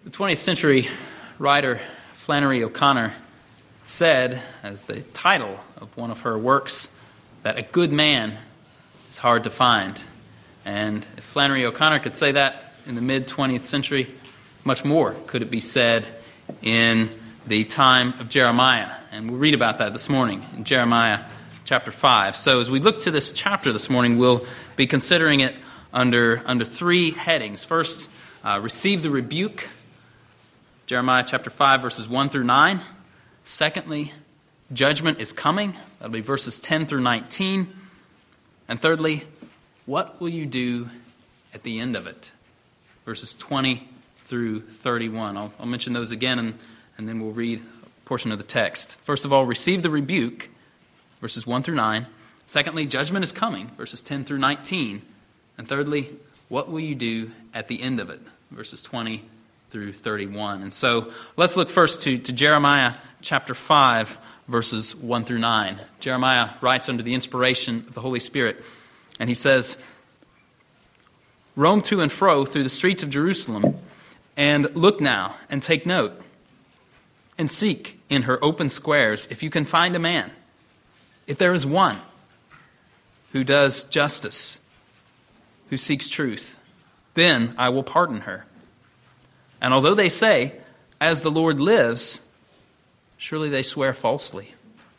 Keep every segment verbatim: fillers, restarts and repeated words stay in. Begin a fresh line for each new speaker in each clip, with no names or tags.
The twentieth century writer Flannery O'Connor said, as the title of one of her works, that a good man is hard to find. And if Flannery O'Connor could say that in the mid-twentieth century, much more could it be said in the time of Jeremiah. And we'll read about that this morning in Jeremiah chapter five. So as we look to this chapter this morning, we'll be considering it under, under three headings. First, uh, receive the rebuke, Jeremiah chapter five, verses one through nine. Secondly, judgment is coming. That'll be verses ten through nineteen. And thirdly, what will you do at the end of it? Verses twenty through thirty-one. I'll, I'll mention those again, and, and then we'll read a portion of the text. First of all, receive the rebuke, verses one through nine. Secondly, judgment is coming, verses ten through nineteen. And thirdly, what will you do at the end of it? Verses twenty through thirty-one. And so let's look first to, to Jeremiah chapter five, verses one through nine. Jeremiah writes under the inspiration of the Holy Spirit, and he says, "Roam to and fro through the streets of Jerusalem, and look now, and take note, and seek in her open squares if you can find a man, if there is one who does justice, who seeks truth, then I will pardon her. And although they say, 'As the Lord lives,' surely they swear falsely.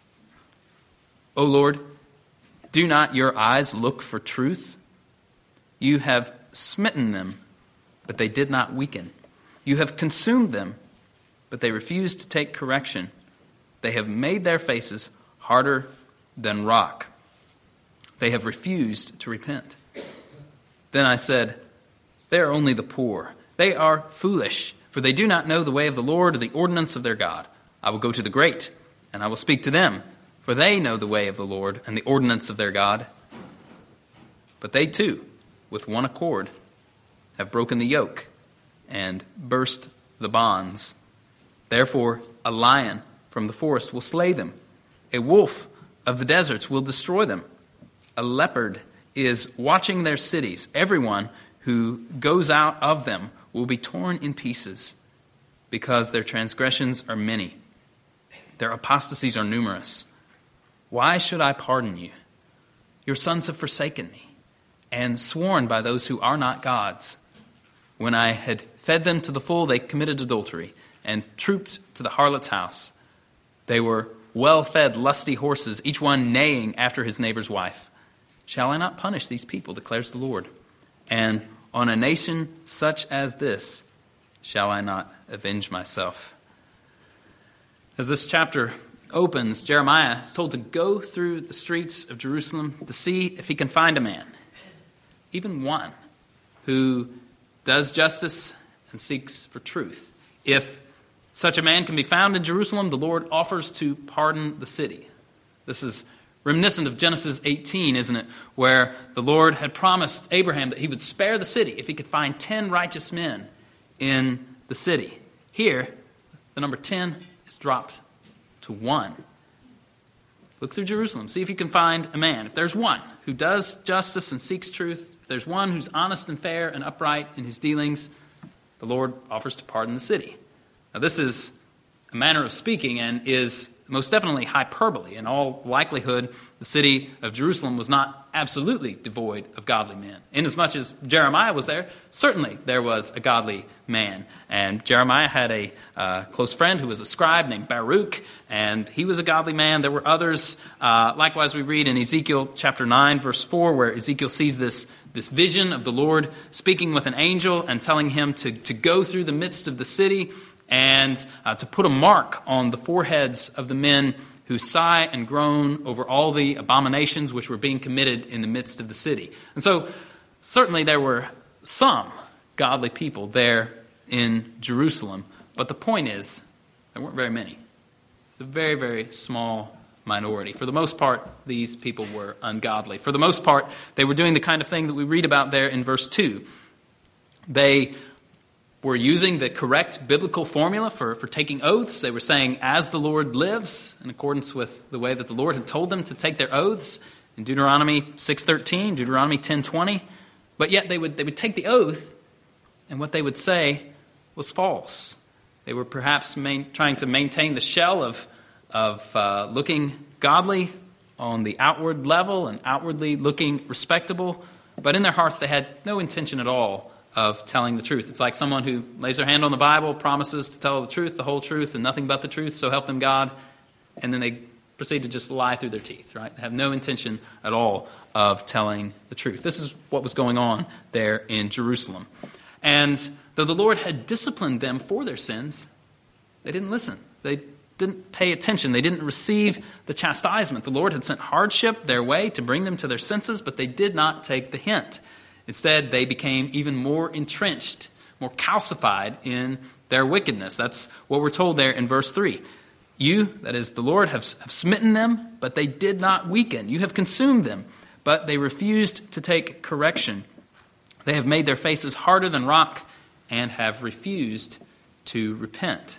O Lord, do not your eyes look for truth? You have smitten them, but they did not weaken. You have consumed them, but they refused to take correction. They have made their faces harder than rock. They have refused to repent. Then I said, 'They are only the poor. They are foolish, for they do not know the way of the Lord or the ordinance of their God. I will go to the great, and I will speak to them, for they know the way of the Lord and the ordinance of their God.' But they too, with one accord, have broken the yoke and burst the bonds. Therefore, a lion from the forest will slay them. A wolf of the deserts will destroy them. A leopard is watching their cities. Everyone who goes out of them will be torn in pieces, because their transgressions are many. Their apostasies are numerous. Why should I pardon you? Your sons have forsaken me, and sworn by those who are not gods. When I had fed them to the full, they committed adultery, and trooped to the harlot's house. They were well-fed, lusty horses, each one neighing after his neighbor's wife. Shall I not punish these people, declares the Lord? And on a nation such as this, shall I not avenge myself?" As this chapter opens, Jeremiah is told to go through the streets of Jerusalem to see if he can find a man, even one, who does justice and seeks for truth. If such a man can be found in Jerusalem, the Lord offers to pardon the city. This is reminiscent of Genesis eighteen, isn't it? Where the Lord had promised Abraham that he would spare the city if he could find ten righteous men in the city. Here, the number ten is dropped to one. Look through Jerusalem. See if you can find a man. If there's one who does justice and seeks truth, if there's one who's honest and fair and upright in his dealings, the Lord offers to pardon the city. Now, this is a manner of speaking and is most definitely hyperbole. In all likelihood, the city of Jerusalem was not absolutely devoid of godly men. Inasmuch as Jeremiah was there, certainly there was a godly man. And Jeremiah had a uh, close friend who was a scribe named Baruch, and he was a godly man. There were others. Uh, likewise, we read in Ezekiel chapter nine, verse four, where Ezekiel sees this, this vision of the Lord speaking with an angel and telling him to, to go through the midst of the city and uh, to put a mark on the foreheads of the men who sigh and groan over all the abominations which were being committed in the midst of the city. And so, certainly there were some godly people there in Jerusalem, but the point is, there weren't very many. It's a very, very small minority. For the most part, these people were ungodly. For the most part, they were doing the kind of thing that we read about there in verse two. They were using the correct biblical formula for, for taking oaths. They were saying, "As the Lord lives," in accordance with the way that the Lord had told them to take their oaths in Deuteronomy six thirteen, Deuteronomy ten twenty. But yet they would they would take the oath, and what they would say was false. They were perhaps main, trying to maintain the shell of, of uh, looking godly on the outward level and outwardly looking respectable, but in their hearts they had no intention at all of telling the truth. It's like someone who lays their hand on the Bible, promises to tell the truth, the whole truth, and nothing but the truth, so help them God, and then they proceed to just lie through their teeth, right? They have no intention at all of telling the truth. This is what was going on there in Jerusalem. And though the Lord had disciplined them for their sins, they didn't listen. They didn't pay attention. They didn't receive the chastisement. The Lord had sent hardship their way to bring them to their senses, but they did not take the hint. Instead, they became even more entrenched, more calcified in their wickedness. That's what we're told there in verse three. You, that is the Lord, have, have smitten them, but they did not weaken. You have consumed them, but they refused to take correction. They have made their faces harder than rock and have refused to repent.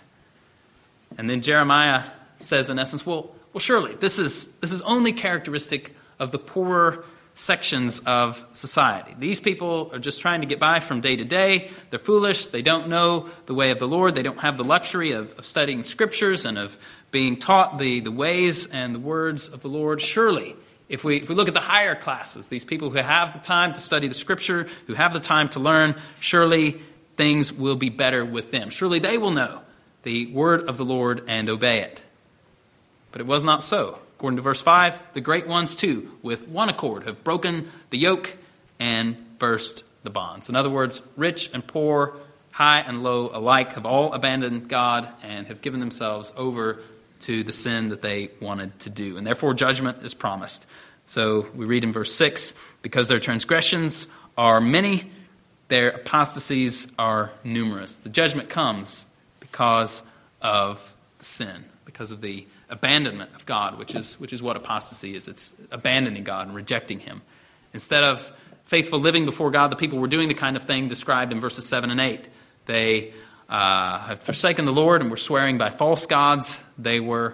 And then Jeremiah says, in essence, well, well, surely this is this is only characteristic of the poorer sections of society. These people are just trying to get by from day to day. They're foolish. They don't know the way of the Lord. They don't have the luxury of, of studying scriptures and of being taught the, the ways and the words of the Lord. Surely, if we, if we look at the higher classes, these people who have the time to study the scripture, who have the time to learn, surely things will be better with them. Surely they will know the word of the Lord and obey it. But it was not so. According to verse five, the great ones too, with one accord, have broken the yoke and burst the bonds. In other words, rich and poor, high and low alike, have all abandoned God and have given themselves over to the sin that they wanted to do. And therefore judgment is promised. So we read in verse six, because their transgressions are many, their apostasies are numerous. The judgment comes because of the sin, because of the abandonment of God, which is which is what apostasy is. It's abandoning God and rejecting him. Instead of faithful living before God, the people were doing the kind of thing described in verses seven and eight. They uh, have forsaken the Lord and were swearing by false gods. They were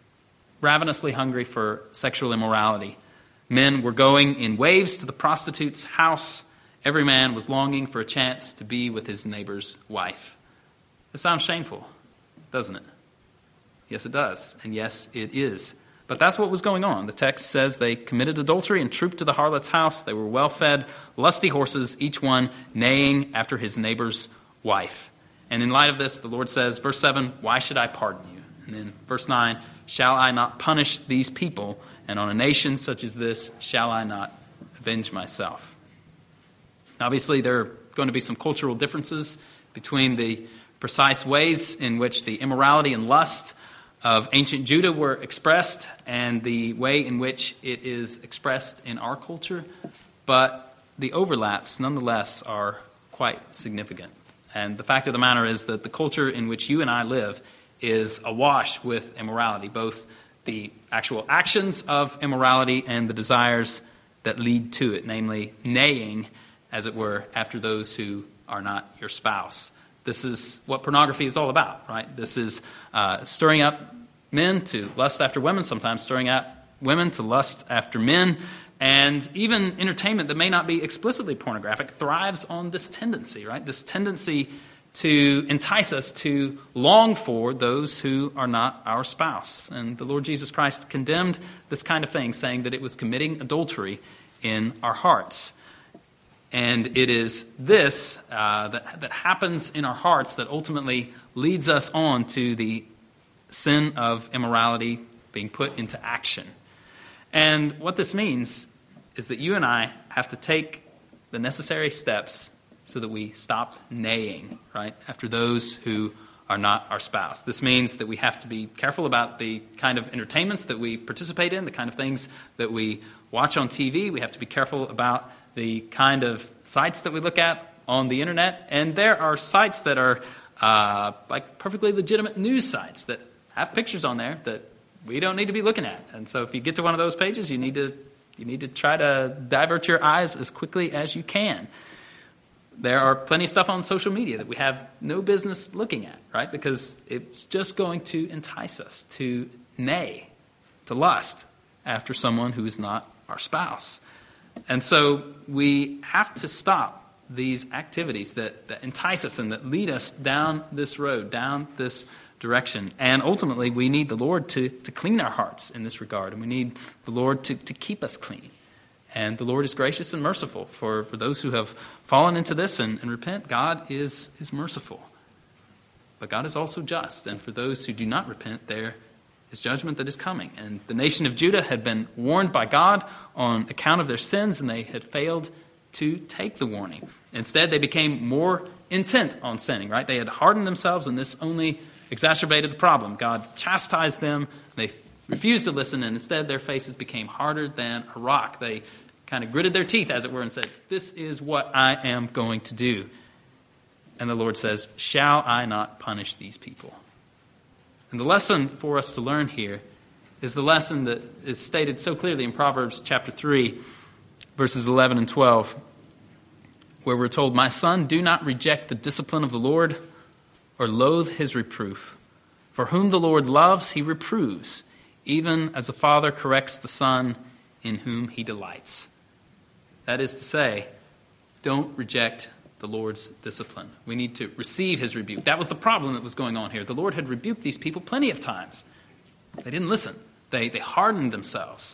ravenously hungry for sexual immorality. Men were going in waves to the prostitute's house. Every man was longing for a chance to be with his neighbor's wife. It sounds shameful, doesn't it? Yes, it does. And yes, it is. But that's what was going on. The text says they committed adultery and trooped to the harlot's house. They were well-fed, lusty horses, each one neighing after his neighbor's wife. And in light of this, the Lord says, verse seven, why should I pardon you? And then verse nine, shall I not punish these people? And on a nation such as this, shall I not avenge myself? Obviously, there are going to be some cultural differences between the precise ways in which the immorality and lust of ancient Judah were expressed and the way in which it is expressed in our culture. But the overlaps, nonetheless, are quite significant. And the fact of the matter is that the culture in which you and I live is awash with immorality, both the actual actions of immorality and the desires that lead to it, namely neighing, as it were, after those who are not your spouse. This is what pornography is all about, right? This is uh, stirring up men to lust after women, sometimes stirring up women to lust after men. And even entertainment that may not be explicitly pornographic thrives on this tendency, right? This tendency to entice us to long for those who are not our spouse. And the Lord Jesus Christ condemned this kind of thing, saying that it was committing adultery in our hearts. And it is this uh, that, that happens in our hearts that ultimately leads us on to the sin of immorality being put into action. And what this means is that you and I have to take the necessary steps so that we stop neighing, right, after those who are not our spouse. This means that we have to be careful about the kind of entertainments that we participate in, the kind of things that we watch on T V. We have to be careful about the kind of sites that we look at on the internet. And there are sites that are uh, like perfectly legitimate news sites that have pictures on there that we don't need to be looking at. And so if you get to one of those pages, you need to you need to try to divert your eyes as quickly as you can. There are plenty of stuff on social media that we have no business looking at, right? Because it's just going to entice us to neigh, to lust after someone who is not our spouse. And so we have to stop these activities that, that entice us and that lead us down this road, down this direction. And ultimately, we need the Lord to, to clean our hearts in this regard. And we need the Lord to, to keep us clean. And the Lord is gracious and merciful. For, for those who have fallen into this and, and repent, God is, is merciful. But God is also just. And for those who do not repent, there is judgment that is coming. And the nation of Judah had been warned by God on account of their sins, and they had failed to take the warning. Instead, they became more intent on sinning, right? They had hardened themselves, and this only exacerbated the problem. God chastised them. They refused to listen, and instead their faces became harder than a rock. They kind of gritted their teeth, as it were, and said, "This is what I am going to do." And the Lord says, "Shall I not punish these people?" And the lesson for us to learn here is the lesson that is stated so clearly in Proverbs chapter three, verses eleven and twelve, where we're told, "My son, do not reject the discipline of the Lord or loathe his reproof. For whom the Lord loves, he reproves, even as a father corrects the son in whom he delights." That is to say, don't reject the Lord's discipline. We need to receive his rebuke. That was the problem that was going on here. The Lord had rebuked these people plenty of times. They didn't listen. They, they hardened themselves.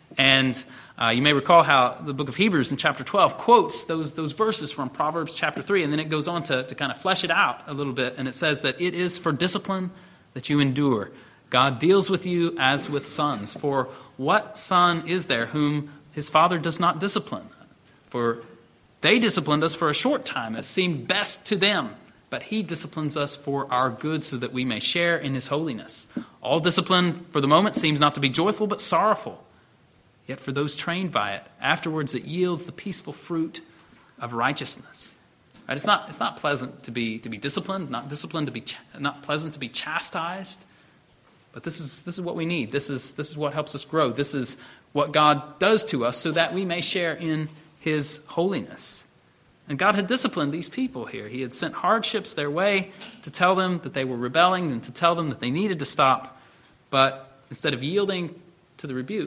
And uh, you may recall how the book of Hebrews in chapter twelve quotes those, those verses from Proverbs chapter three, and then it goes on to, to kind of flesh it out a little bit, and it says that it is for discipline that you endure. God deals with you as with sons. For what son is there whom his father does not discipline? For they disciplined us for a short time as seemed best to them, but he disciplines us for our good so that we may share in his holiness. All discipline for the moment seems not to be joyful but sorrowful. Yet for those trained by it, afterwards it yields the peaceful fruit of righteousness. Right? It's not, it's not pleasant to be to be disciplined, not disciplined to be ch- not pleasant to be chastised. But this is this is what we need. This is this is what helps us grow. This is what God does to us so that we may share in his holiness. And God had disciplined these people here. He had sent hardships their way to tell them that they were rebelling and to tell them that they needed to stop. But instead of yielding to the rebuke,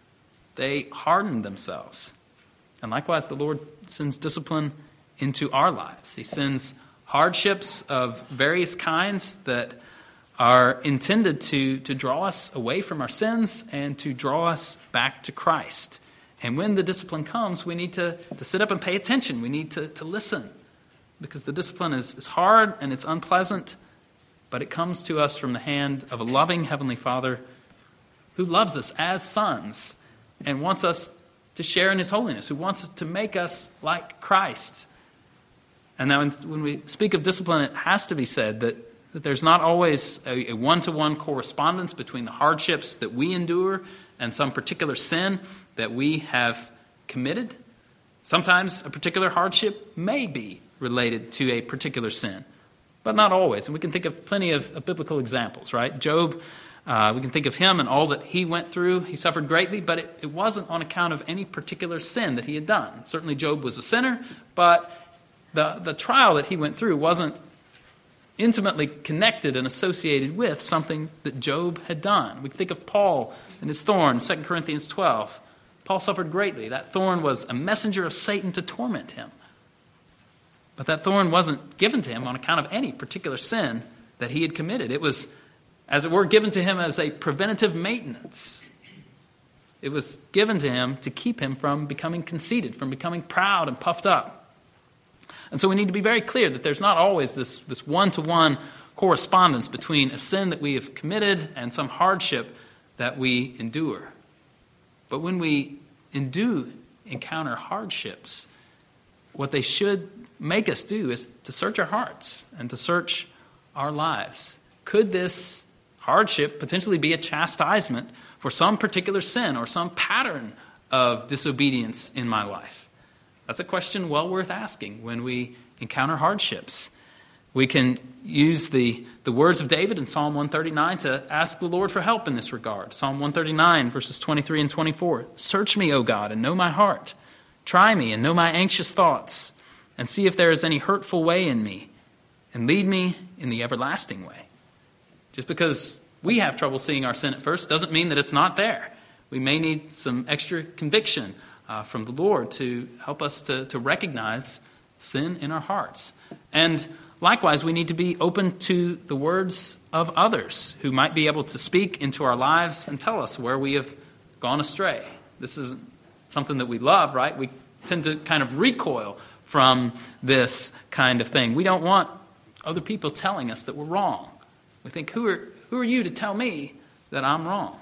they hardened themselves. And likewise, the Lord sends discipline into our lives. He sends hardships of various kinds that are intended to, to draw us away from our sins and to draw us back to Christ. And when the discipline comes, we need to, to sit up and pay attention. We need to, to listen, because the discipline is, is hard and it's unpleasant, but it comes to us from the hand of a loving Heavenly Father who loves us as sons and wants us to share in his holiness, who wants to make us like Christ. And now when we speak of discipline, it has to be said that, that there's not always a, a one-to-one correspondence between the hardships that we endure and some particular sin that we have committed. Sometimes a particular hardship may be related to a particular sin, but not always. And we can think of plenty of, of biblical examples, right? Job, uh, we can think of him and all that he went through. He suffered greatly, but it, it wasn't on account of any particular sin that he had done. Certainly Job was a sinner, but the, the trial that he went through wasn't intimately connected and associated with something that Job had done. We can think of Paul and his thorn, Second Corinthians twelve. Paul suffered greatly. That thorn was a messenger of Satan to torment him. But that thorn wasn't given to him on account of any particular sin that he had committed. It was, as it were, given to him as a preventative maintenance. It was given to him to keep him from becoming conceited, from becoming proud and puffed up. And so we need to be very clear that there's not always this, this one-to-one correspondence between a sin that we have committed and some hardship that we endure. But when we do encounter hardships, what they should make us do is to search our hearts and to search our lives. Could this hardship potentially be a chastisement for some particular sin or some pattern of disobedience in my life? That's a question well worth asking when we encounter hardships. We can use the, the words of David in Psalm one thirty-nine to ask the Lord for help in this regard. Psalm one thirty-nine, verses twenty-three and twenty-four. Search me, O God, and know my heart. Try me and know my anxious thoughts, and see if there is any hurtful way in me, and lead me in the everlasting way. Just because we have trouble seeing our sin at first doesn't mean that it's not there. We may need some extra conviction uh, from the Lord to help us to, to recognize sin in our hearts. And likewise, we need to be open to the words of others who might be able to speak into our lives and tell us where we have gone astray. This is something that we love, right? We tend to kind of recoil from this kind of thing. We don't want other people telling us that we're wrong. We think, who are, who are you to tell me that I'm wrong?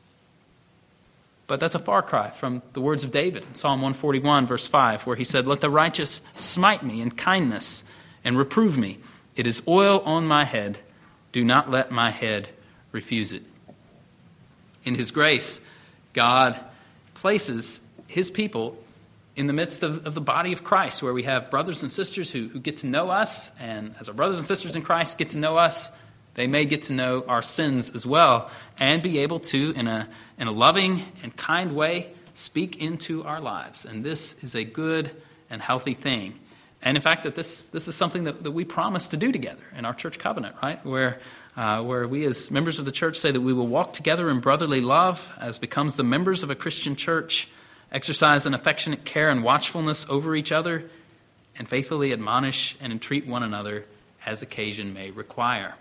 But that's a far cry from the words of David in Psalm one forty-one, verse five, where he said, "Let the righteous smite me in kindness and reprove me. It is oil on my head. Do not let my head refuse it." In his grace, God places his people in the midst of, of the body of Christ, where we have brothers and sisters who, who get to know us, and as our brothers and sisters in Christ get to know us, they may get to know our sins as well, and be able to, in a in a loving and kind way, speak into our lives. And this is a good and healthy thing. And in fact, that this this is something that, that we promise to do together in our church covenant, right? Where uh, where we as members of the church say that we will walk together in brotherly love as becomes the members of a Christian church, exercise an affectionate care and watchfulness over each other, and faithfully admonish and entreat one another as occasion may require.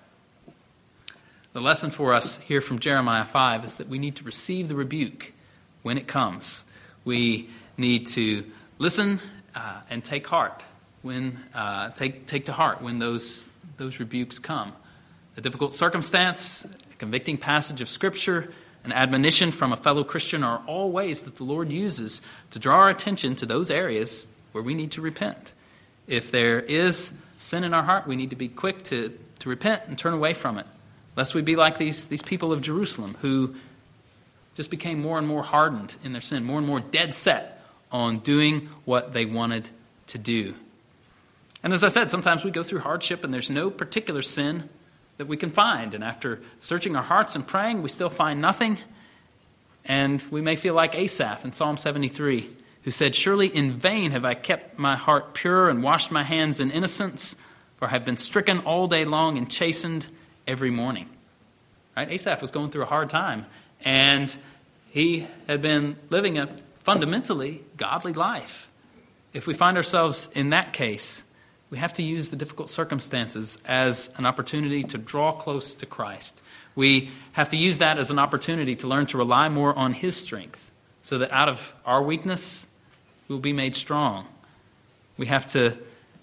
The lesson for us here from Jeremiah five is that we need to receive the rebuke when it comes. We need to listen uh, and take heart when uh, take take to heart when those those rebukes come. A difficult circumstance, a convicting passage of Scripture, an admonition from a fellow Christian are all ways that the Lord uses to draw our attention to those areas where we need to repent. If there is sin in our heart, we need to be quick to, to repent and turn away from it, lest we be like these, these people of Jerusalem who just became more and more hardened in their sin, more and more dead set on doing what they wanted to do. And as I said, sometimes we go through hardship and there's no particular sin that we can find. And after searching our hearts and praying, we still find nothing. And we may feel like Asaph in Psalm seventy-three, who said, "Surely in vain have I kept my heart pure and washed my hands in innocence, for I have been stricken all day long and chastened every morning." Right? Asaph was going through a hard time, and he had been living a fundamentally godly life. If we find ourselves in that case, we have to use the difficult circumstances as an opportunity to draw close to Christ. We have to use that as an opportunity to learn to rely more on His strength, so that out of our weakness, we will be made strong. We have to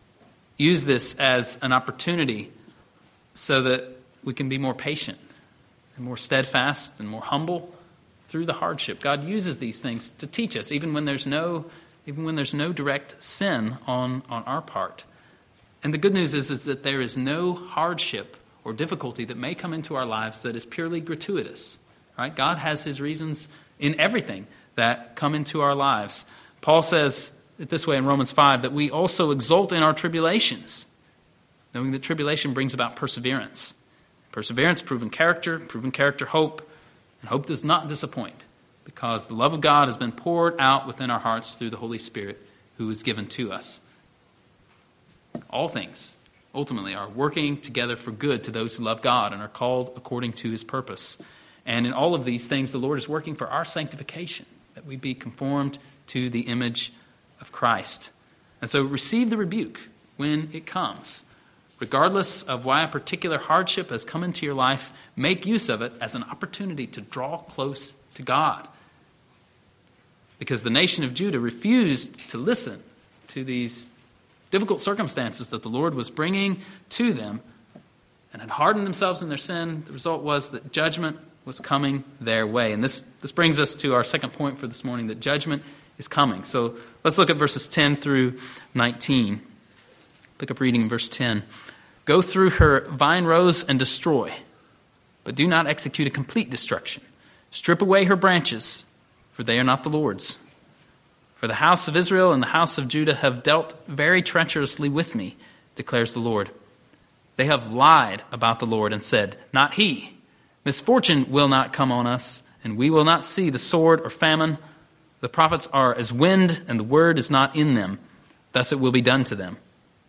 use this as an opportunity so that we can be more patient and more steadfast and more humble through the hardship. God uses these things to teach us, even when there's no, even when there's no direct sin on, on our part. And the good news is, is that there is no hardship or difficulty that may come into our lives that is purely gratuitous. Right? God has His reasons in everything that come into our lives. Paul says it this way in Romans five, that we also exult in our tribulations, knowing that tribulation brings about perseverance. Perseverance, proven character, proven character, hope, and hope does not disappoint, because the love of God has been poured out within our hearts through the Holy Spirit who is given to us. All things, ultimately, are working together for good to those who love God and are called according to His purpose. And in all of these things, the Lord is working for our sanctification, that we be conformed to the image of Christ. And so receive the rebuke when it comes. Regardless of why a particular hardship has come into your life, make use of it as an opportunity to draw close to God. Because the nation of Judah refused to listen to these difficult circumstances that the Lord was bringing to them and had hardened themselves in their sin. The result was that judgment was coming their way. And this, this brings us to our second point for this morning, that judgment is coming. So let's look at verses ten through nineteen. Pick up reading in verse ten. "Go through her vine rows and destroy, but do not execute a complete destruction. Strip away her branches, for they are not the Lord's. For the house of Israel and the house of Judah have dealt very treacherously with me, declares the Lord. They have lied about the Lord and said, 'Not he. Misfortune will not come on us, and we will not see the sword or famine. The prophets are as wind, and the word is not in them. Thus it will be done to them.'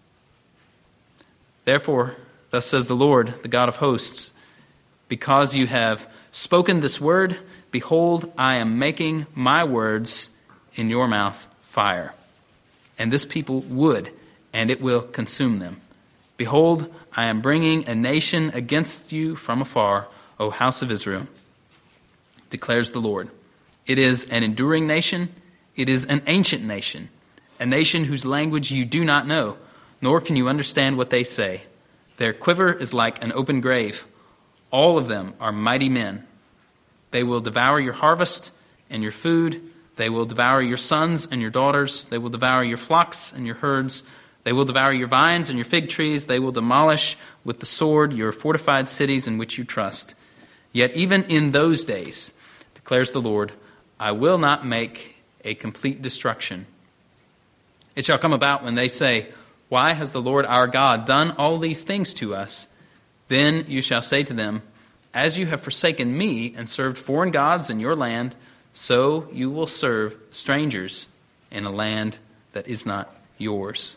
Therefore, thus says the Lord, the God of hosts, because you have spoken this word, behold, I am making my words in your mouth fire, and this people wood and it will consume them. Behold, I am bringing a nation against you from afar, O house of Israel, declares the Lord. It is an enduring nation. It is an ancient nation, a nation whose language you do not know, nor can you understand what they say. Their quiver is like an open grave. All of them are mighty men. They will devour your harvest and your food. They will devour your sons and your daughters. They will devour your flocks and your herds. They will devour your vines and your fig trees. They will demolish with the sword your fortified cities in which you trust. Yet even in those days, declares the Lord, I will not make a complete destruction. It shall come about when they say, why has the Lord our God done all these things to us? Then you shall say to them, as you have forsaken me and served foreign gods in your land, so you will serve strangers in a land that is not yours.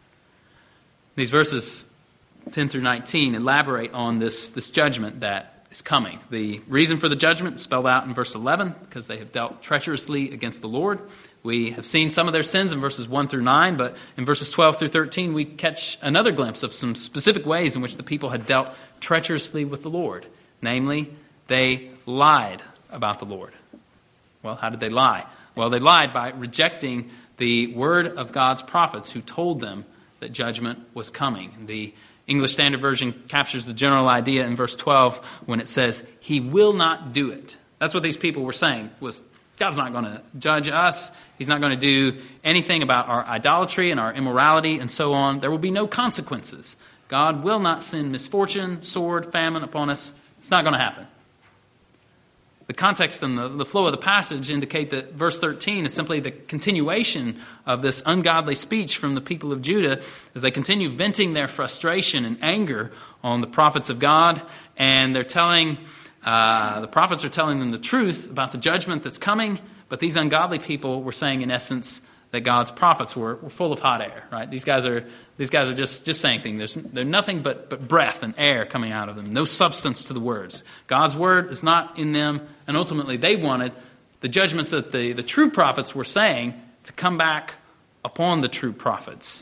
These verses ten through nineteen elaborate on this, this judgment that is coming. The reason for the judgment is spelled out in verse eleven, because they have dealt treacherously against the Lord. We have seen some of their sins in verses one through nine, but in verses twelve through thirteen, we catch another glimpse of some specific ways in which the people had dealt treacherously with the Lord. Namely, they lied about the Lord. Well, how did they lie? Well, they lied by rejecting the word of God's prophets who told them that judgment was coming. The English Standard Version captures the general idea in verse twelve when it says, he will not do it. That's what these people were saying, was God's not going to judge us. He's not going to do anything about our idolatry and our immorality and so on. There will be no consequences. God will not send misfortune, sword, famine upon us. It's not going to happen. The context and the, the flow of the passage indicate that verse thirteen is simply the continuation of this ungodly speech from the people of Judah as they continue venting their frustration and anger on the prophets of God. And they're telling, uh, the prophets are telling them the truth about the judgment that's coming. But these ungodly people were saying, in essence, that God's prophets were, were full of hot air, right? These guys are these guys are just, just saying things. There's they're nothing but, but breath and air coming out of them. No substance to the words. God's word is not in them. And ultimately they wanted the judgments that the, the true prophets were saying to come back upon the true prophets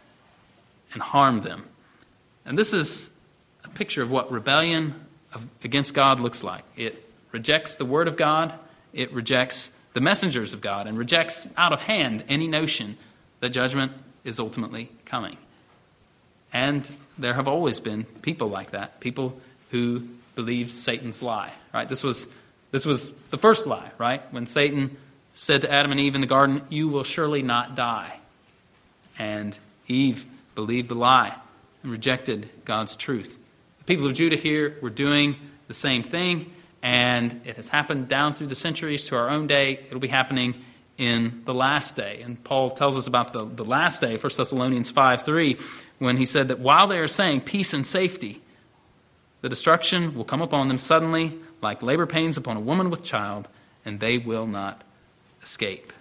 and harm them. And this is a picture of what rebellion of, against God looks like. It rejects the word of God. It rejects the messengers of God and rejects out of hand any notion that judgment is ultimately coming. And there have always been people like that, people who believed Satan's lie, right? This was this was the first lie, right? When Satan said to Adam and Eve in the garden, you will surely not die. And Eve believed the lie and rejected God's truth. The people of Judah here were doing the same thing. And it has happened down through the centuries to our own day. It'll be happening in the last day. And Paul tells us about the, the last day, First Thessalonians five three, when he said that while they are saying peace and safety, the destruction will come upon them suddenly like labor pains upon a woman with child, and they will not escape.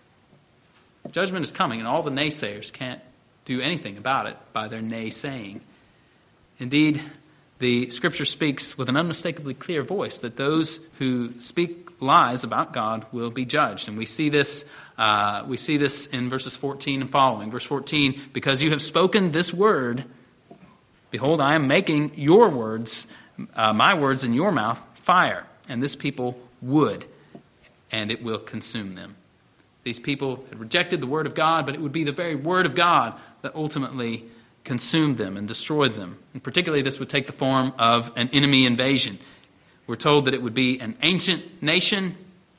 Judgment is coming, and all the naysayers can't do anything about it by their naysaying. Indeed, the Scripture speaks with an unmistakably clear voice that those who speak lies about God will be judged. And we see this uh, we see this in verses fourteen and following. Verse fourteen, because you have spoken this word, behold, I am making your words, uh, my words in your mouth, fire. And this people would, and it will consume them. These people had rejected the word of God, but it would be the very word of God that ultimately consumed them and destroyed them. And particularly this would take the form of an enemy invasion. We're told that it would be an ancient nation,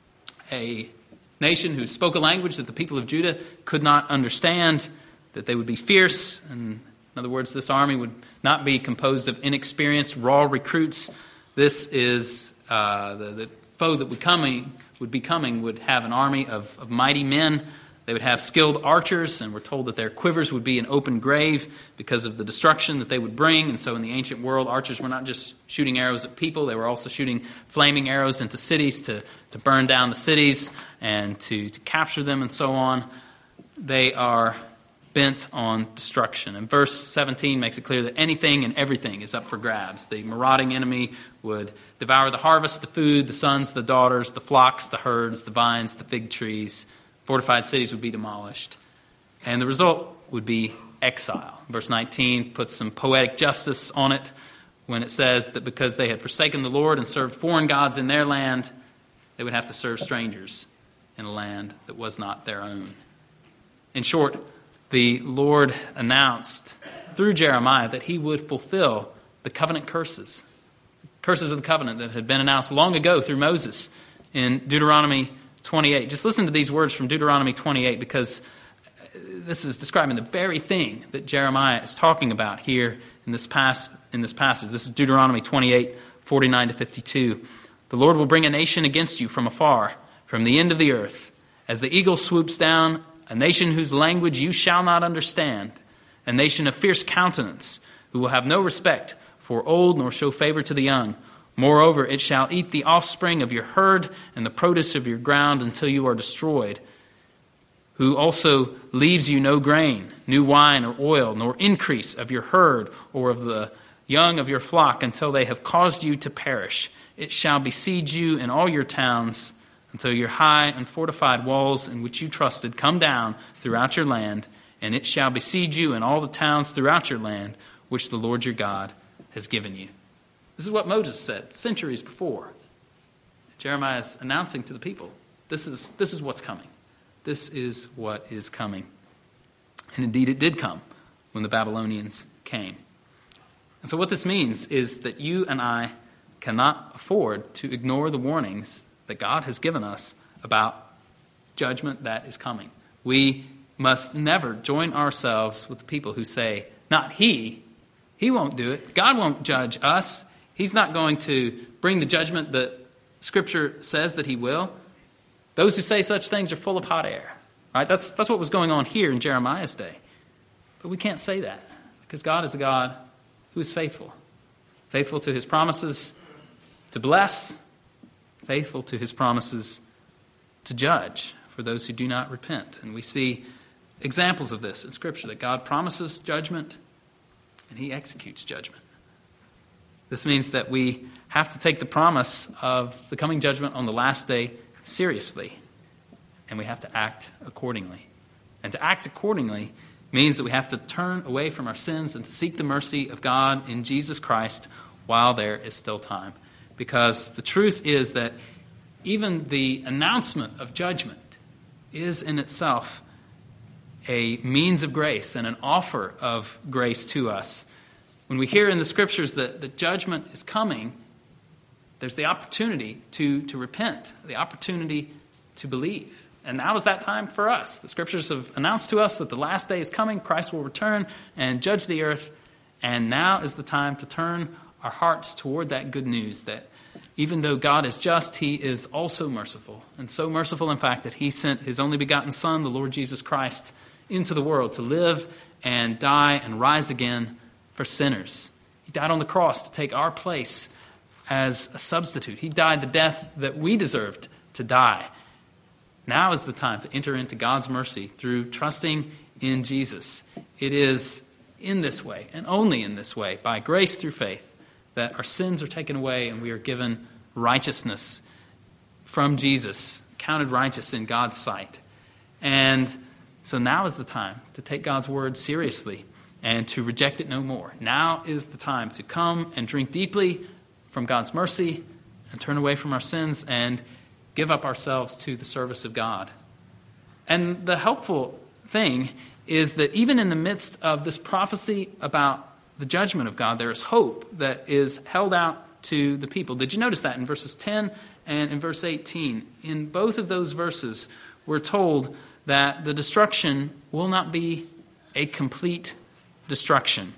a nation who spoke a language that the people of Judah could not understand, that they would be fierce. And in other words, this army would not be composed of inexperienced, raw recruits. This is uh, the, the foe that would, coming, would be coming would have an army of, of mighty men. They would have skilled archers, and we're told that their quivers would be an open grave because of the destruction that they would bring. And so in the ancient world, archers were not just shooting arrows at people. They were also shooting flaming arrows into cities to, to burn down the cities and to, to capture them and so on. They are bent on destruction. And verse seventeen makes it clear that anything and everything is up for grabs. The marauding enemy would devour the harvest, the food, the sons, the daughters, the flocks, the herds, the vines, the fig trees. Fortified cities would be demolished. And the result would be exile. Verse nineteen puts some poetic justice on it when it says that because they had forsaken the Lord and served foreign gods in their land, they would have to serve strangers in a land that was not their own. In short, the Lord announced through Jeremiah that he would fulfill the covenant curses, curses of the covenant that had been announced long ago through Moses in Deuteronomy twenty-eight. Just listen to these words from Deuteronomy twenty-eight, because this is describing the very thing that Jeremiah is talking about here in this pas- in this passage. This is Deuteronomy twenty-eight, forty-nine to fifty-two. The Lord will bring a nation against you from afar, from the end of the earth, as the eagle swoops down, a nation whose language you shall not understand, a nation of fierce countenance, who will have no respect for old nor show favor to the young. Moreover, it shall eat the offspring of your herd and the produce of your ground until you are destroyed, who also leaves you no grain, new wine or oil, nor increase of your herd or of the young of your flock until they have caused you to perish. It shall besiege you in all your towns until your high and fortified walls in which you trusted come down throughout your land, and it shall besiege you in all the towns throughout your land, which the Lord your God has given you. This is what Moses said centuries before. Jeremiah is announcing to the people, this is, this is what's coming. This is what is coming. And indeed it did come when the Babylonians came. And so what this means is that you and I cannot afford to ignore the warnings that God has given us about judgment that is coming. We must never join ourselves with the people who say, not he, he won't do it. God won't judge us. He's not going to bring the judgment that Scripture says that he will. Those who say such things are full of hot air. Right? That's, that's what was going on here in Jeremiah's day. But we can't say that, because God is a God who is faithful. Faithful to his promises to bless, faithful to his promises to judge for those who do not repent. And we see examples of this in Scripture, that God promises judgment and he executes judgment. This means that we have to take the promise of the coming judgment on the last day seriously, and we have to act accordingly. And to act accordingly means that we have to turn away from our sins and to seek the mercy of God in Jesus Christ while there is still time. Because the truth is that even the announcement of judgment is in itself a means of grace and an offer of grace to us. When we hear in the Scriptures that the judgment is coming, there's the opportunity to, to repent, the opportunity to believe. And now is that time for us. The Scriptures have announced to us that the last day is coming, Christ will return and judge the earth, and now is the time to turn our hearts toward that good news that even though God is just, he is also merciful. And so merciful, in fact, that he sent his only begotten Son, the Lord Jesus Christ, into the world to live and die and rise again for sinners. He died on the cross to take our place as a substitute. He died the death that we deserved to die. Now is the time to enter into God's mercy through trusting in Jesus. It is in this way, and only in this way, by grace through faith, that our sins are taken away and we are given righteousness from Jesus, counted righteous in God's sight. And so now is the time to take God's word seriously and to reject it no more. Now is the time to come and drink deeply from God's mercy and turn away from our sins and give up ourselves to the service of God. And the helpful thing is that even in the midst of this prophecy about the judgment of God, there is hope that is held out to the people. Did you notice that in verses ten and in verse eighteen? In both of those verses, we're told that the destruction will not be a complete destruction.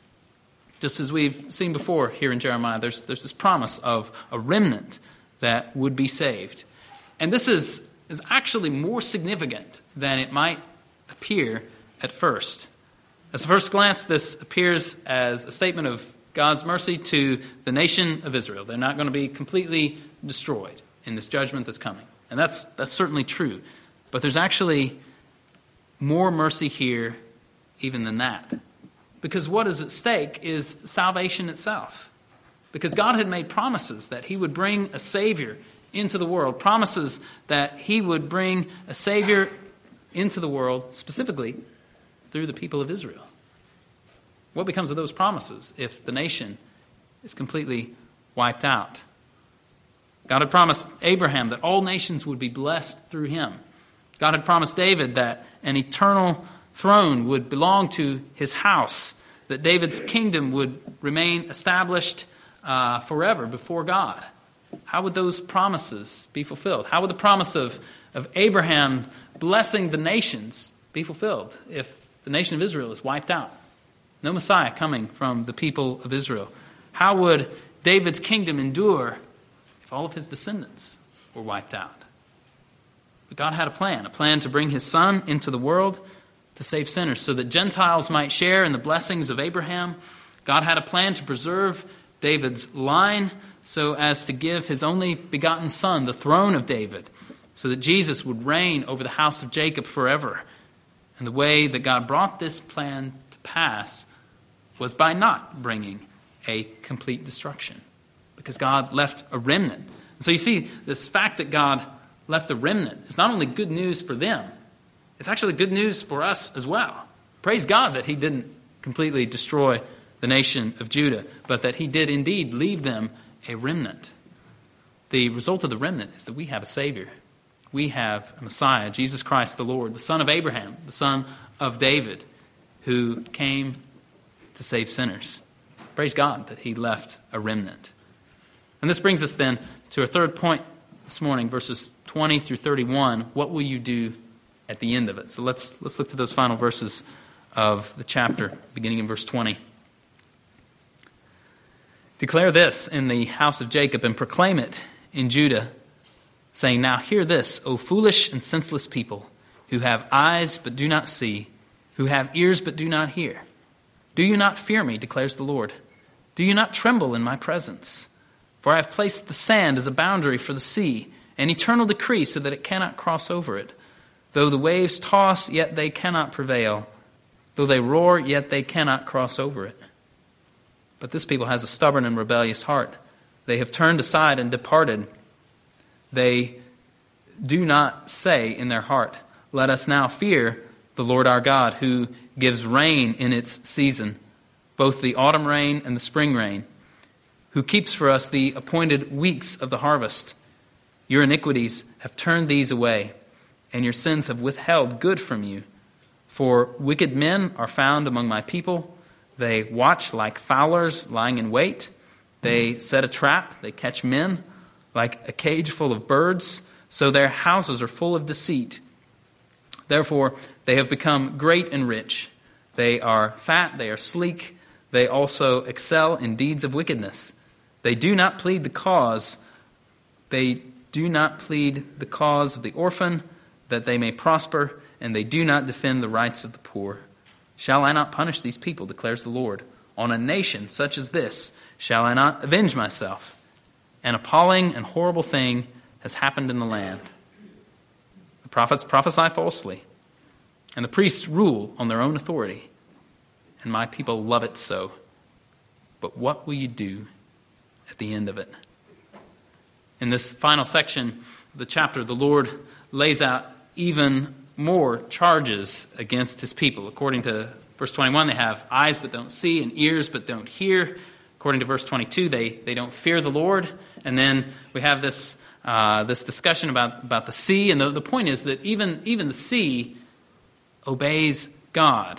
Just as we've seen before here in Jeremiah, there's, there's this promise of a remnant that would be saved. And this is, is actually more significant than it might appear at first. At first glance, this appears as a statement of God's mercy to the nation of Israel. They're not going to be completely destroyed in this judgment that's coming. And that's that's certainly true. But there's actually more mercy here even than that. Because what is at stake is salvation itself. Because God had made promises that he would bring a Savior into the world. Promises that he would bring a Savior into the world, specifically through the people of Israel. What becomes of those promises if the nation is completely wiped out? God had promised Abraham that all nations would be blessed through him. God had promised David that an eternal throne would belong to his house, that David's kingdom would remain established uh, forever before God. How would those promises be fulfilled? How would the promise of, of Abraham blessing the nations be fulfilled if the nation of Israel is wiped out? No Messiah coming from the people of Israel. How would David's kingdom endure if all of his descendants were wiped out? But God had a plan, a plan to bring his son into the world to save sinners so that Gentiles might share in the blessings of Abraham. God had a plan to preserve David's line so as to give his only begotten son the throne of David, so that Jesus would reign over the house of Jacob forever. And the way that God brought this plan to pass was by not bringing a complete destruction, because God left a remnant. And so you see, this fact that God left a remnant is not only good news for them, it's actually good news for us as well. Praise God that he didn't completely destroy the nation of Judah, but that he did indeed leave them a remnant. The result of the remnant is that we have a Savior. We have a Messiah, Jesus Christ the Lord, the son of Abraham, the son of David, who came to save sinners. Praise God that he left a remnant. And this brings us then to our third point this morning, verses twenty through thirty-one. What will you do at the end of it? So let's let's look to those final verses of the chapter, beginning in verse twenty. Declare this in the house of Jacob and proclaim it in Judah, saying, now hear this, O foolish and senseless people, who have eyes but do not see, who have ears but do not hear. Do you not fear me, declares the Lord? Do you not tremble in my presence? For I have placed the sand as a boundary for the sea, an eternal decree so that it cannot cross over it. Though the waves toss, yet they cannot prevail. Though they roar, yet they cannot cross over it. But this people has a stubborn and rebellious heart. They have turned aside and departed. They do not say in their heart, let us now fear the Lord our God, who gives rain in its season, both the autumn rain and the spring rain, who keeps for us the appointed weeks of the harvest. Your iniquities have turned these away, and your sins have withheld good from you. For wicked men are found among my people. They watch like fowlers lying in wait. They set a trap. They catch men like a cage full of birds. So their houses are full of deceit. Therefore, they have become great and rich. They are fat. They are sleek. They also excel in deeds of wickedness. They do not plead the cause. They do not plead the cause of the orphan, that they may prosper, and they do not defend the rights of the poor. Shall I not punish these people, declares the Lord? On a nation such as this, shall I not avenge myself? An appalling and horrible thing has happened in the land. The prophets prophesy falsely, and the priests rule on their own authority, and my people love it so. But what will you do at the end of it? In this final section of the chapter, the Lord lays out even more charges against his people. According to verse twenty-one, they have eyes but don't see and ears but don't hear. According to verse twenty-two, they, they don't fear the Lord. And then we have this uh, this discussion about, about the sea. And the, the point is that even, even the sea obeys God.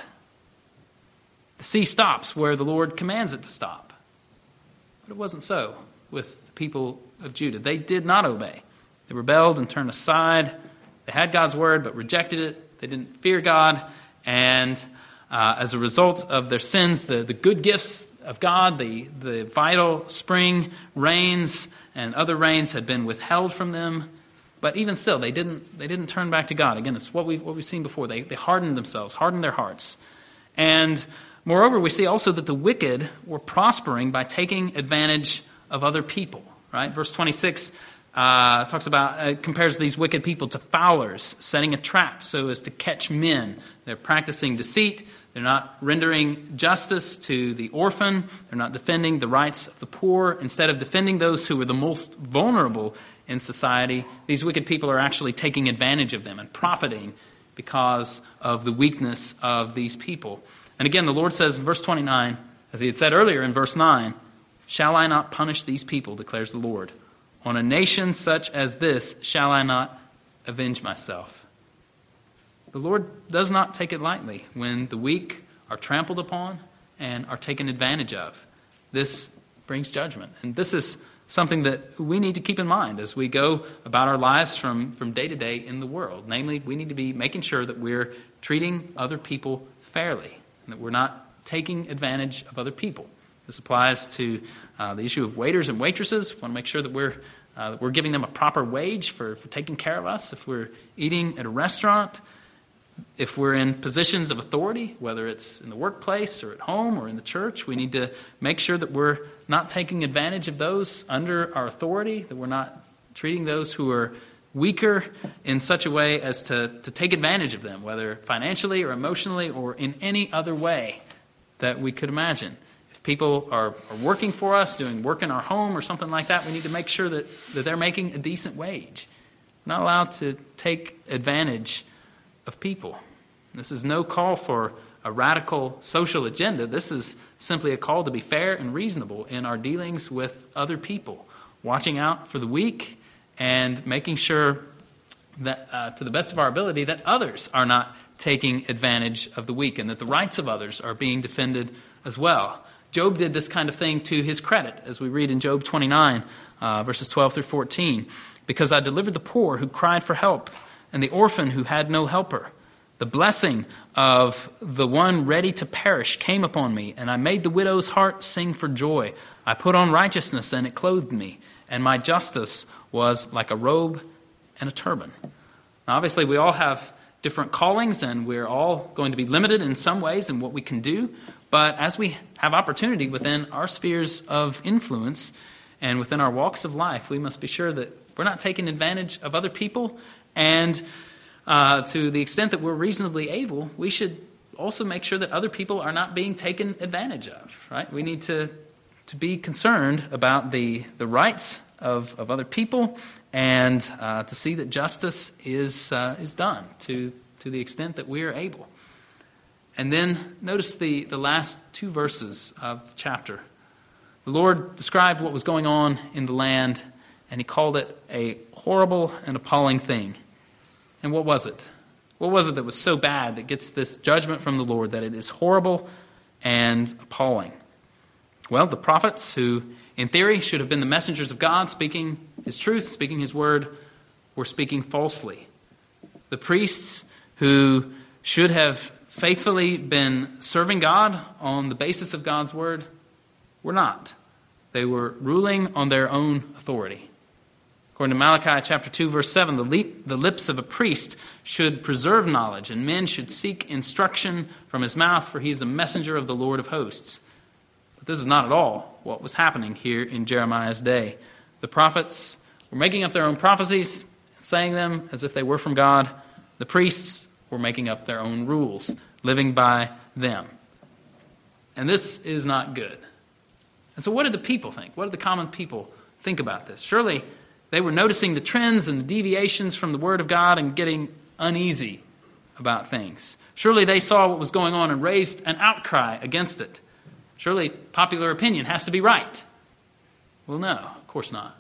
The sea stops where the Lord commands it to stop. But it wasn't so with the people of Judah. They did not obey. They rebelled and turned aside. They had God's word but rejected it. They didn't fear God. And uh, as a result of their sins, the, the good gifts of God, the, the vital spring rains and other rains had been withheld from them. But even still, they didn't they didn't turn back to God. Again, it's what we've, what we've seen before. They, they hardened themselves, hardened their hearts. And moreover, we see also that the wicked were prospering by taking advantage of other people. Right? Verse twenty-six uh, talks about, uh, compares these wicked people to fowlers, setting a trap so as to catch men. They're practicing deceit. They're not rendering justice to the orphan. They're not defending the rights of the poor. Instead of defending those who are the most vulnerable in society, these wicked people are actually taking advantage of them and profiting because of the weakness of these people. And again, the Lord says in verse twenty-nine, as he had said earlier in verse nine, "Shall I not punish these people, declares the Lord? On a nation such as this shall I not avenge myself." The Lord does not take it lightly when the weak are trampled upon and are taken advantage of. This brings judgment. And this is something that we need to keep in mind as we go about our lives from, from day to day in the world. Namely, we need to be making sure that we're treating other people fairly and that we're not taking advantage of other people. This applies to uh, the issue of waiters and waitresses. We want to make sure that we're uh, that we're giving them a proper wage for, for taking care of us. If we're eating at a restaurant, if we're in positions of authority, whether it's in the workplace or at home or in the church, we need to make sure that we're not taking advantage of those under our authority, that we're not treating those who are weaker in such a way as to, to take advantage of them, whether financially or emotionally or in any other way that we could imagine. If people are, are working for us, doing work in our home or something like that, we need to make sure that, that they're making a decent wage. We're not allowed to take advantage of people. This is no call for a radical social agenda. This is simply a call to be fair and reasonable in our dealings with other people, watching out for the weak and making sure that, uh, to the best of our ability, that others are not taking advantage of the weak and that the rights of others are being defended as well. Job did this kind of thing to his credit, as we read in Job twenty-nine, uh, verses twelve through fourteen. "Because I delivered the poor who cried for help, and the orphan who had no helper. The blessing of the one ready to perish came upon me, and I made the widow's heart sing for joy. I put on righteousness, and it clothed me, and my justice was like a robe and a turban." Now, obviously, we all have different callings, and we're all going to be limited in some ways in what we can do. But as we have opportunity within our spheres of influence and within our walks of life, we must be sure that we're not taking advantage of other people. And uh, to the extent that we're reasonably able, we should also make sure that other people are not being taken advantage of. Right? We need to to be concerned about the the rights of, of other people and uh, to see that justice is uh, is done to to the extent that we are able. And then notice the, the last two verses of the chapter. The Lord described what was going on in the land, and he called it a horrible and appalling thing. And what was it? What was it that was so bad that gets this judgment from the Lord, that it is horrible and appalling? Well, the prophets, who in theory should have been the messengers of God, speaking his truth, speaking his word, were speaking falsely. The priests, who should have faithfully been serving God on the basis of God's word, were not. They were ruling on their own authority. According to Malachi chapter two, verse seven, the, lip, the lips of a priest should preserve knowledge, and men should seek instruction from his mouth, for he is a messenger of the Lord of hosts. But this is not at all what was happening here in Jeremiah's day. The prophets were making up their own prophecies, saying them as if they were from God. The priests were making up their own rules, living by them. And this is not good. And so what did the people think? What did the common people think about this? Surely they were noticing the trends and the deviations from the Word of God and getting uneasy about things. Surely they saw what was going on and raised an outcry against it. Surely popular opinion has to be right. Well, no, of course not.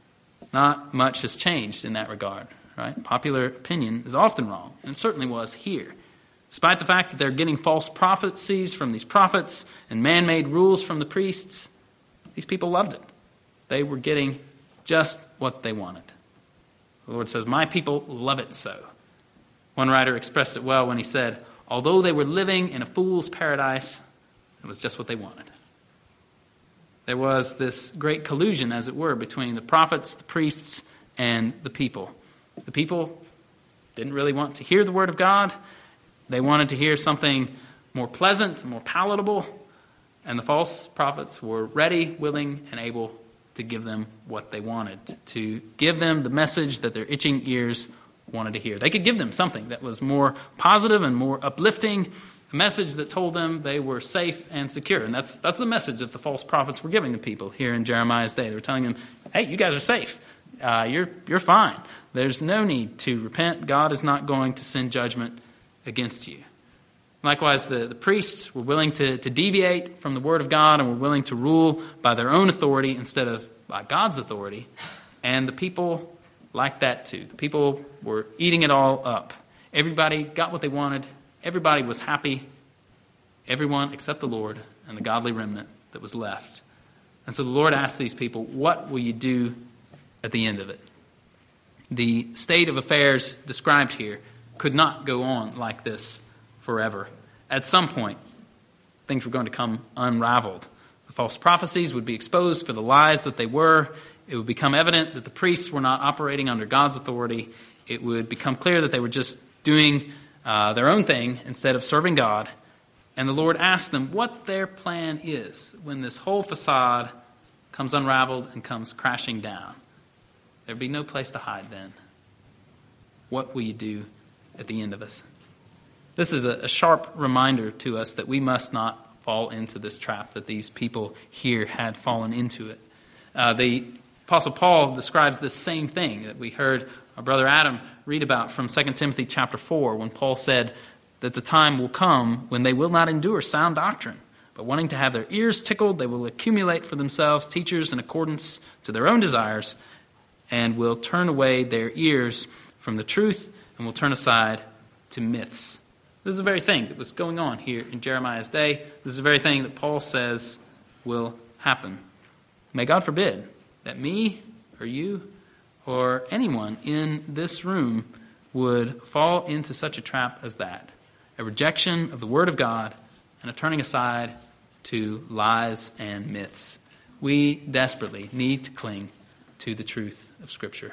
Not much has changed in that regard, right? Popular opinion is often wrong, and it certainly was here. Despite the fact that they're getting false prophecies from these prophets and man-made rules from the priests, these people loved it. They were getting just what they wanted. The Lord says, "My people love it so." One writer expressed it well when he said, although they were living in a fool's paradise, it was just what they wanted. There was this great collusion, as it were, between the prophets, the priests, and the people. The people didn't really want to hear the word of God. They wanted to hear something more pleasant, more palatable, and the false prophets were ready, willing, and able to give them what they wanted, to give them the message that their itching ears wanted to hear. They could give them something that was more positive and more uplifting, a message that told them they were safe and secure. And that's that's the message that the false prophets were giving the people here in Jeremiah's day. They were telling them, hey, you guys are safe. Uh, you're you're fine. There's no need to repent. God is not going to send judgment against you. Likewise, the, the priests were willing to, to deviate from the Word of God and were willing to rule by their own authority instead of by God's authority. And the people liked that too. The people were eating it all up. Everybody got what they wanted. Everybody was happy. Everyone except the Lord and the godly remnant that was left. And so the Lord asked these people, what will you do at the end of it? The state of affairs described here could not go on like this forever. At some point, things were going to come unraveled. The false prophecies would be exposed for the lies that they were. It would become evident that the priests were not operating under God's authority. It would become clear that they were just doing uh, their own thing instead of serving God. And the Lord asked them what their plan is when this whole facade comes unraveled and comes crashing down. There'd be no place to hide then. What will you do at the end of us? This is a, a sharp reminder to us that we must not fall into this trap that these people here had fallen into it. Uh, the Apostle Paul describes this same thing that we heard our brother Adam read about from Second Timothy chapter four, when Paul said that the time will come when they will not endure sound doctrine, but wanting to have their ears tickled, they will accumulate for themselves teachers in accordance to their own desires, and will turn away their ears from the truth and will turn aside to myths. This is the very thing that was going on here in Jeremiah's day. This is the very thing that Paul says will happen. May God forbid that me or you or anyone in this room would fall into such a trap as that. A rejection of the Word of God and a turning aside to lies and myths. We desperately need to cling to the truth of Scripture.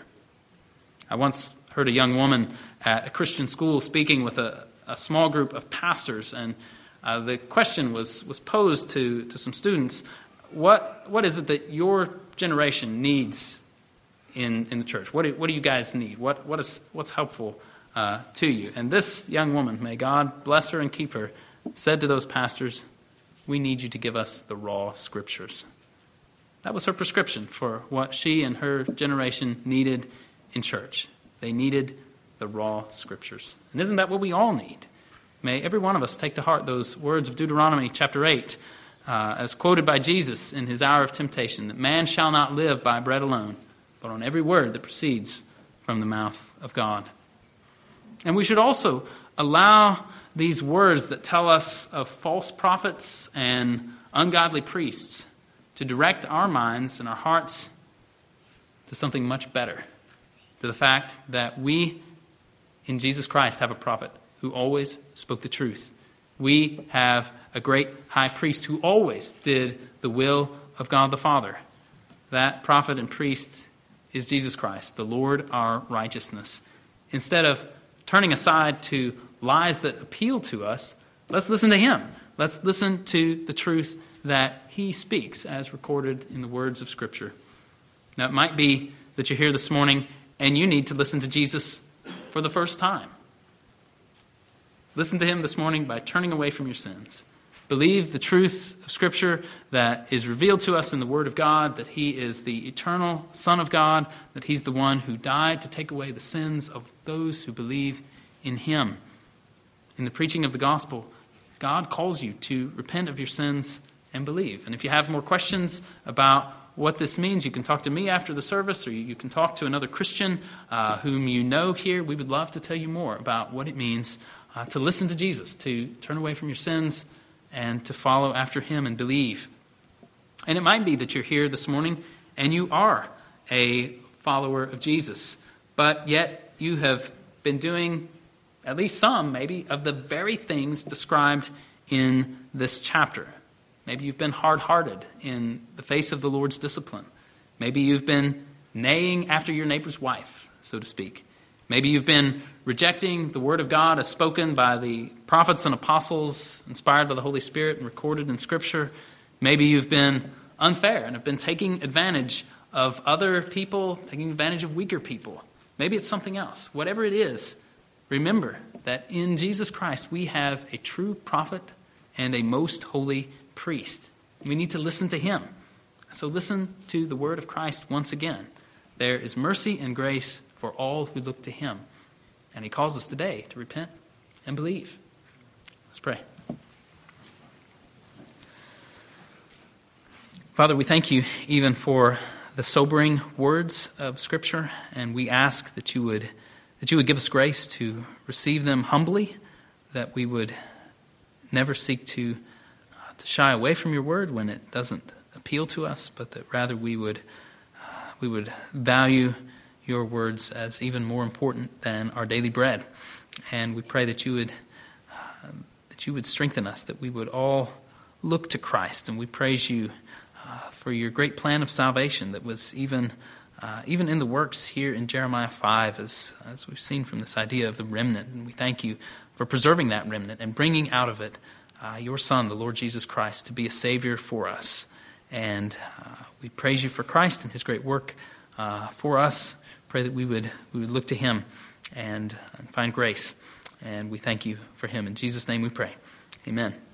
I once heard a young woman at a Christian school speaking with a, a small group of pastors, and uh, the question was, was posed to, to some students, what what is it that your generation needs in, in the church? What do, what do you guys need? What what is what's helpful uh, to you? And this young woman, may God bless her and keep her, said to those pastors, we need you to give us the raw Scriptures. That was her prescription for what she and her generation needed in church. They needed the raw Scriptures. And isn't that what we all need? May every one of us take to heart those words of Deuteronomy chapter eight, uh, as quoted by Jesus in his hour of temptation, that man shall not live by bread alone, but on every word that proceeds from the mouth of God. And we should also allow these words that tell us of false prophets and ungodly priests to direct our minds and our hearts to something much better, to the fact that we in Jesus Christ have a prophet who always spoke the truth. We have a great high priest who always did the will of God the Father. That prophet and priest is Jesus Christ, the Lord our righteousness. Instead of turning aside to lies that appeal to us, let's listen to him. Let's listen to the truth that he speaks as recorded in the words of Scripture. Now, it might be that you're here this morning and you need to listen to Jesus for the first time. Listen to him this morning by turning away from your sins. Believe the truth of Scripture that is revealed to us in the Word of God, that he is the eternal Son of God, that he's the one who died to take away the sins of those who believe in him. In the preaching of the gospel, God calls you to repent of your sins and believe. And if you have more questions about what this means, you can talk to me after the service, or you can talk to another Christian uh, whom you know here. We would love to tell you more about what it means uh, to listen to Jesus, to turn away from your sins, and to follow after him and believe. And it might be that you're here this morning and you are a follower of Jesus, but yet you have been doing at least some, maybe, of the very things described in this chapter. Maybe you've been hard-hearted in the face of the Lord's discipline. Maybe you've been neighing after your neighbor's wife, so to speak. Maybe you've been rejecting the Word of God as spoken by the prophets and apostles, inspired by the Holy Spirit and recorded in Scripture. Maybe you've been unfair and have been taking advantage of other people, taking advantage of weaker people. Maybe it's something else. Whatever it is, remember that in Jesus Christ we have a true prophet and a most holy priest. We need to listen to him. So listen to the word of Christ once again. There is mercy and grace for all who look to him. And he calls us today to repent and believe. Let's pray. Father, we thank you even for the sobering words of Scripture, and we ask that you would that you would give us grace to receive them humbly, that we would never seek to uh, to shy away from your word when it doesn't appeal to us, but that rather we would uh, we would value your words as even more important than our daily bread. And we pray that you would uh, that you would strengthen us, that we would all look to Christ, and we praise you uh, for your great plan of salvation that was even uh, even in the works here in Jeremiah five, as as we've seen from this idea of the remnant. And we thank you for preserving that remnant and bringing out of it uh, your Son, the Lord Jesus Christ, to be a Savior for us. And uh, we praise you for Christ and his great work uh, for us. Pray that we would we would look to him and, and find grace. And we thank you for him. In Jesus' name we pray. Amen.